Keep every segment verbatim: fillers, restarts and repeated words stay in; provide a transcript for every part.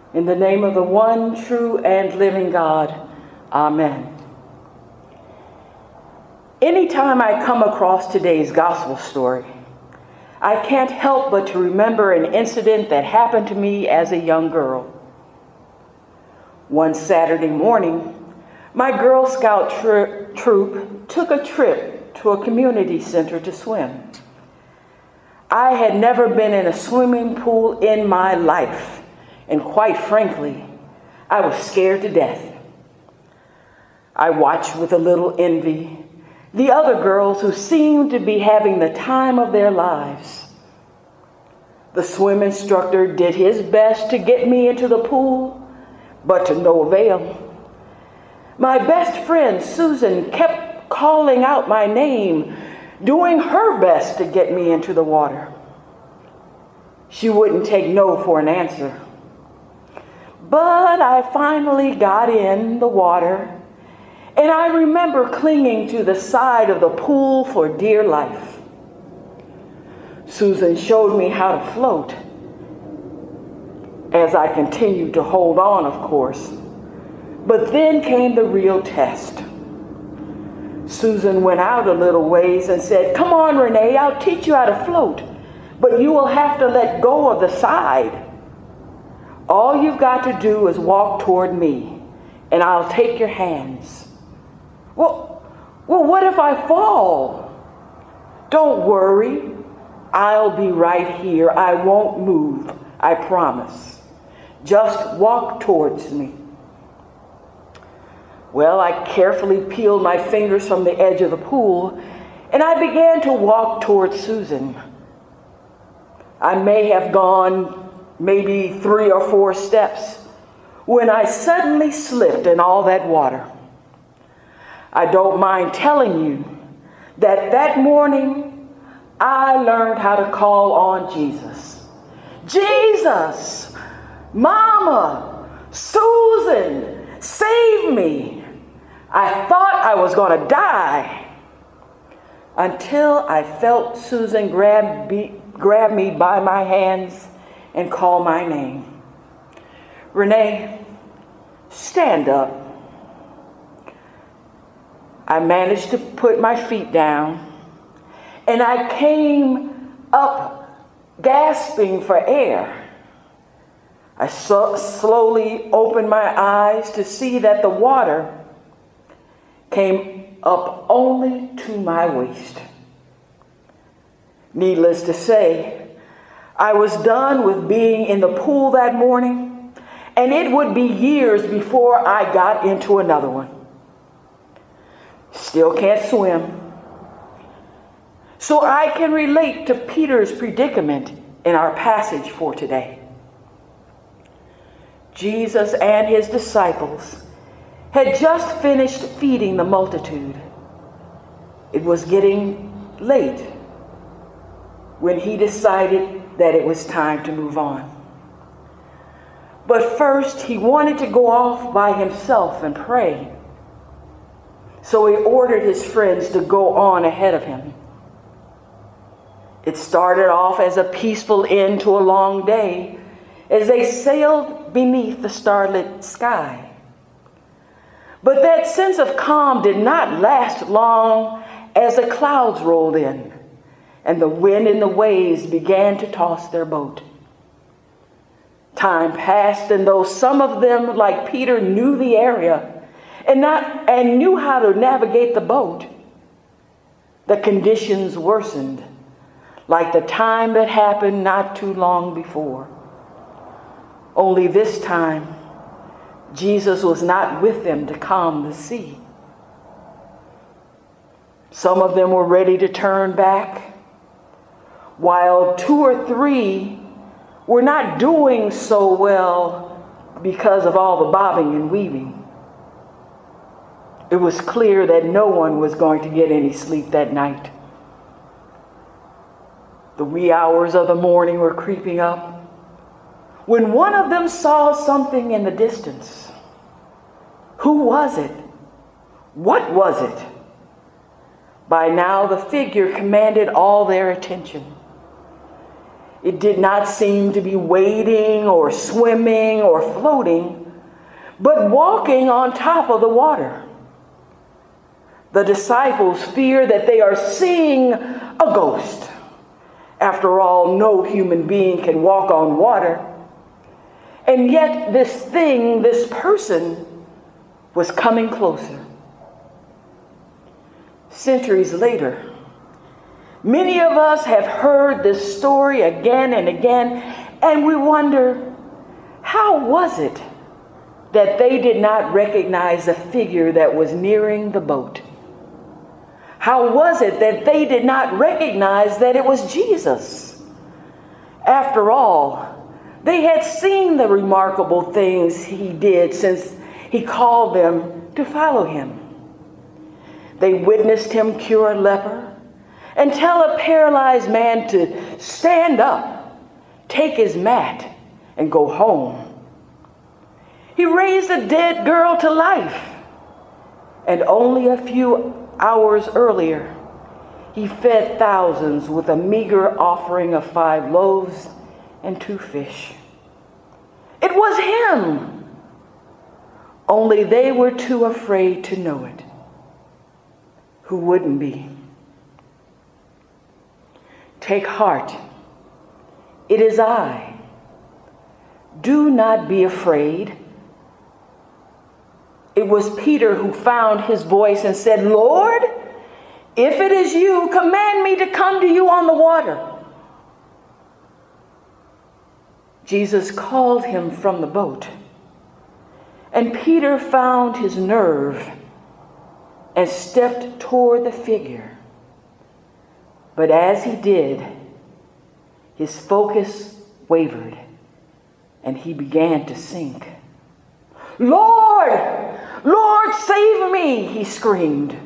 In the name of the one true and living God, amen. Anytime I come across today's gospel story, I can't help but to remember an incident that happened to me as a young girl. One Saturday morning, my Girl Scout tri- troop took a trip to a community center to swim. I had never been in a swimming pool in my life, and quite frankly, I was scared to death. I watched with a little envy the other girls who seemed to be having the time of their lives. The swim instructor did his best to get me into the pool, but to no avail. My best friend, Susan, kept calling out my name, doing her best to get me into the water. She wouldn't take no for an answer. But I finally got in the water, and I remember clinging to the side of the pool for dear life. Susan showed me how to float, as I continued to hold on, of course. But then came the real test. Susan went out a little ways and said, "Come on, Renee, I'll teach you how to float, but you will have to let go of the side. All you've got to do is walk toward me, and I'll take your hands." Well, well, what if I fall? Don't worry. I'll be right here. I won't move. I promise. Just walk towards me. Well, I carefully peeled my fingers from the edge of the pool, and I began to walk towards Susan. I may have gone maybe three or four steps when I suddenly slipped in all that water. I don't mind telling you that that morning I learned how to call on Jesus. Jesus, Mama, Susan, save me. I thought I was going to die until I felt Susan grab me, grab me by my hands and call my name. "Renee, stand up." I managed to put my feet down, and I came up gasping for air. I so slowly opened my eyes to see that the water came up only to my waist. Needless to say, I was done with being in the pool that morning, and it would be years before I got into another one. Still can't swim. So I can relate to Peter's predicament in our passage for today. Jesus and his disciples had just finished feeding the multitude. It was getting late when he decided that it was time to move on. But first, he wanted to go off by himself and pray. So he ordered his friends to go on ahead of him. It started off as a peaceful end to a long day as they sailed beneath the starlit sky. But that sense of calm did not last long as the clouds rolled in and the wind and the waves began to toss their boat. Time passed, and though some of them, like Peter, knew the area and not and knew how to navigate the boat, the conditions worsened, like the time that happened not too long before. Only this time, Jesus was not with them to calm the sea. Some of them were ready to turn back, while two or three were not doing so well because of all the bobbing and weaving. It was clear that no one was going to get any sleep that night. The wee hours of the morning were creeping up when one of them saw something in the distance. Who was it? What was it? By now, the figure commanded all their attention. It did not seem to be wading or swimming or floating, but walking on top of the water. The disciples fear that they are seeing a ghost. After all, no human being can walk on water. And yet this thing, this person, was coming closer. Centuries later, many of us have heard this story again and again, and we wonder, how was it that they did not recognize the figure that was nearing the boat? How was it that they did not recognize that it was Jesus? After all, they had seen the remarkable things he did since he called them to follow him. They witnessed him cure a leper and tell a paralyzed man to stand up, take his mat, and go home. He raised a dead girl to life. And only a few hours earlier, he fed thousands with a meager offering of five loaves and two fish. It was him. Only they were too afraid to know it. Who wouldn't be? Take heart. It is I. Do not be afraid. It was Peter who found his voice and said, Lord, if it is you, command me to come to you on the water. Jesus called him from the boat, and Peter found his nerve and stepped toward the figure. But as he did, his focus wavered, and he began to sink. Lord! Lord, save me! He screamed.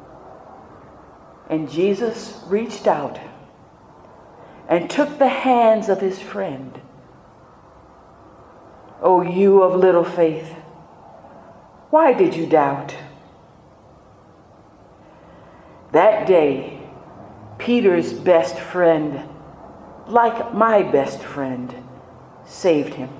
And Jesus reached out and took the hands of his friend. O you of little faith, why did you doubt? That day, Peter's best friend, like my best friend, saved him.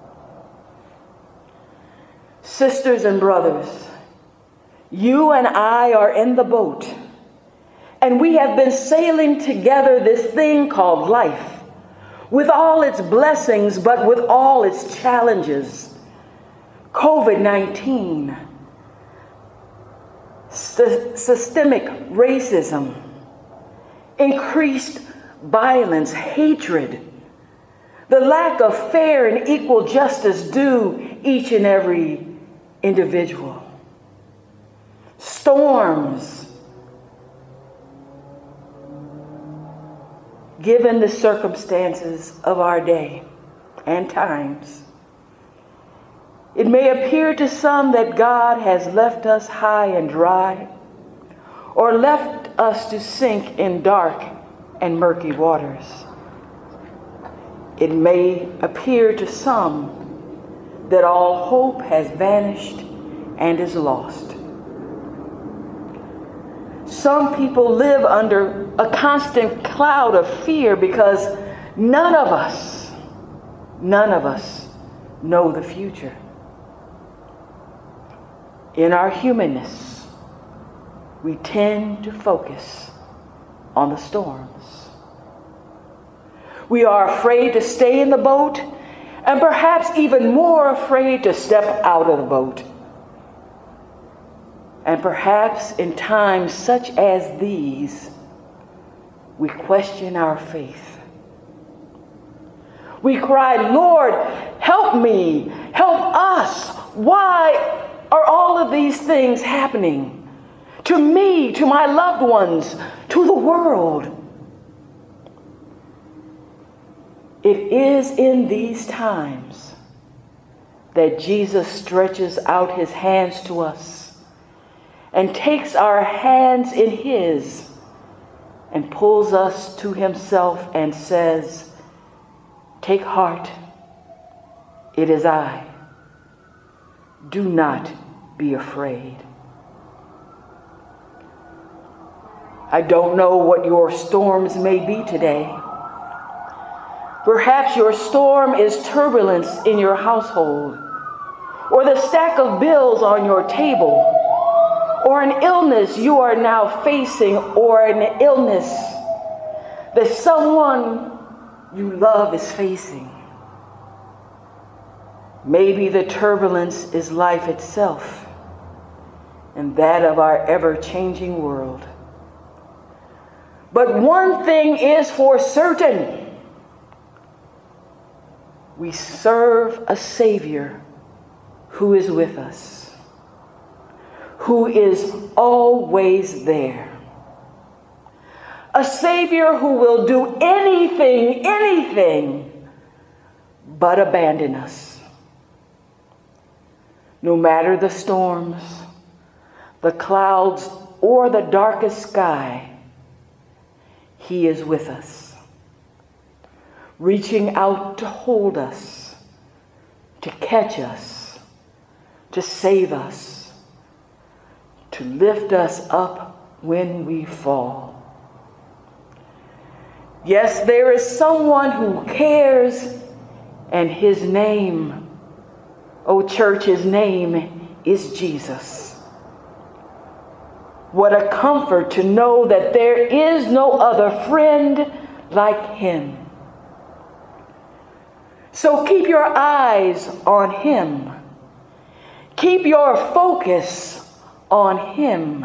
Sisters and brothers, you and I are in the boat, and we have been sailing together this thing called life, with all its blessings, but with all its challenges. covid nineteen, sy- systemic racism, increased violence, hatred, the lack of fair and equal justice due each and every individual, storms, given the circumstances of our day and times. It may appear to some that God has left us high and dry, or left us to sink in dark and murky waters. It may appear to some that all hope has vanished and is lost. Some people live under a constant cloud of fear because none of us, none of us know the future. In our humanness, we tend to focus on the storms. We are afraid to stay in the boat, and perhaps even more afraid to step out of the boat. And perhaps in times such as these, we question our faith. We cry, Lord, help me, help us. Why are all of these things happening to me, to my loved ones, to the world? It is in these times that Jesus stretches out his hands to us and takes our hands in his and pulls us to himself and says, take heart, it is I. Do not be afraid. I don't know what your storms may be today. Perhaps your storm is turbulence in your household, or the stack of bills on your table, or an illness you are now facing, or an illness that someone you love is facing. Maybe the turbulence is life itself and that of our ever-changing world. But one thing is for certain. We serve a Savior who is with us, who is always there. A Savior who will do anything, anything, but abandon us. No matter the storms, the clouds, or the darkest sky, He is with us, reaching out to hold us, to catch us, to save us, to lift us up when we fall. Yes, there is someone who cares, and His name, oh church, His name is Jesus. What a comfort to know that there is no other friend like Him. So keep your eyes on Him. Keep your focus on Him.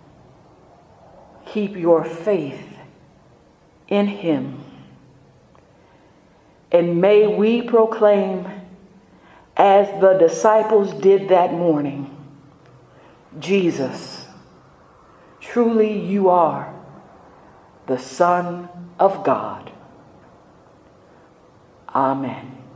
Keep your faith in Him. And may we proclaim, as the disciples did that morning, Jesus, truly you are the Son of God. Amen.